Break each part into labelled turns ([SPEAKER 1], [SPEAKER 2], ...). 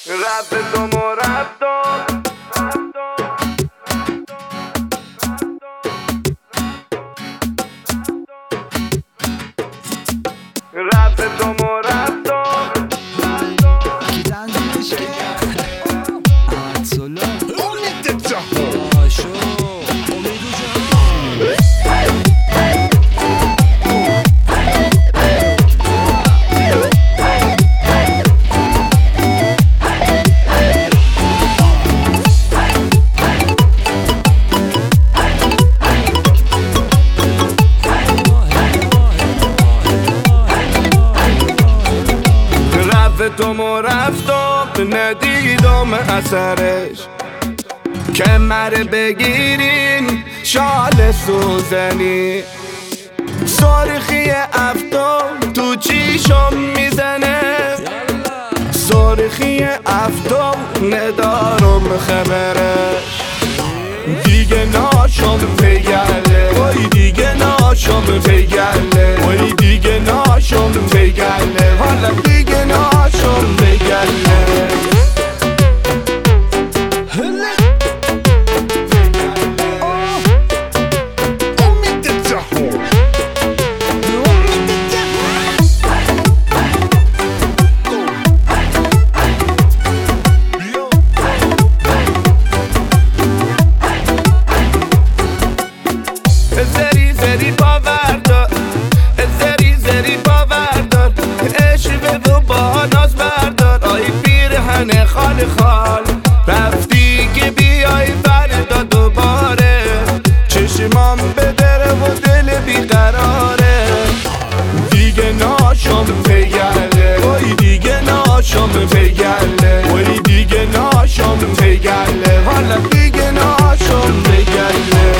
[SPEAKER 1] رفت تو مرفتا رفت تو مرفتا
[SPEAKER 2] کی تنظیمش کرد؟ احمد سلا
[SPEAKER 3] امید جهان
[SPEAKER 2] آشو امید
[SPEAKER 1] تو مرفتم ندیدم اثرش که مره بگیرین شال سوزنی سرخی افتاب تو چیشم میزنه سرخی افتاب ندارم خبرش دیگه ناشم پیگله وای دیگه ناشم پیگله وای دیگه ناشم پیگله حالا دیگه ناشم پیگله
[SPEAKER 3] امید جهان
[SPEAKER 1] زری زری باور دار زری زری باور دار عشق تو با ناز بردار آی پیرهن خال خال رفتی که بیای فردا دوباره چشمام به دره و دل بیقراره دیگه ناشم پیگله وای دیگه ناشم پیگله وای دیگه ناشم پیگله حالا دیگه ناشم پیگله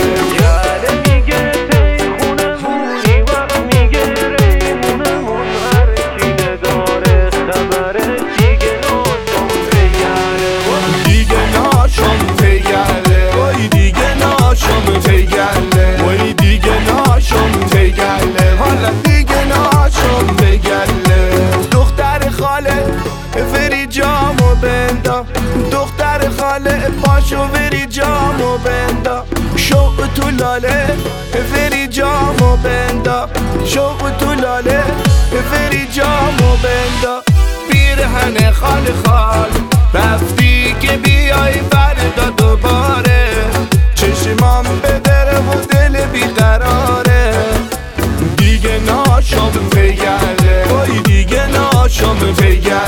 [SPEAKER 1] وای دیگه ناشم پیگله حالا دیگه ناشم پیگله دختر خاله وری جامو بندا دختر خاله پاشو وری جامو بندا شو تو لاله وری جامو بندا شو تو لاله وری جامو بندا پیرهن خال خال رفتی که بیای فردا دوباره چشمام به دره و دل بیقراره دیگه ناشم پیگله وای دیگه ناشم پیگله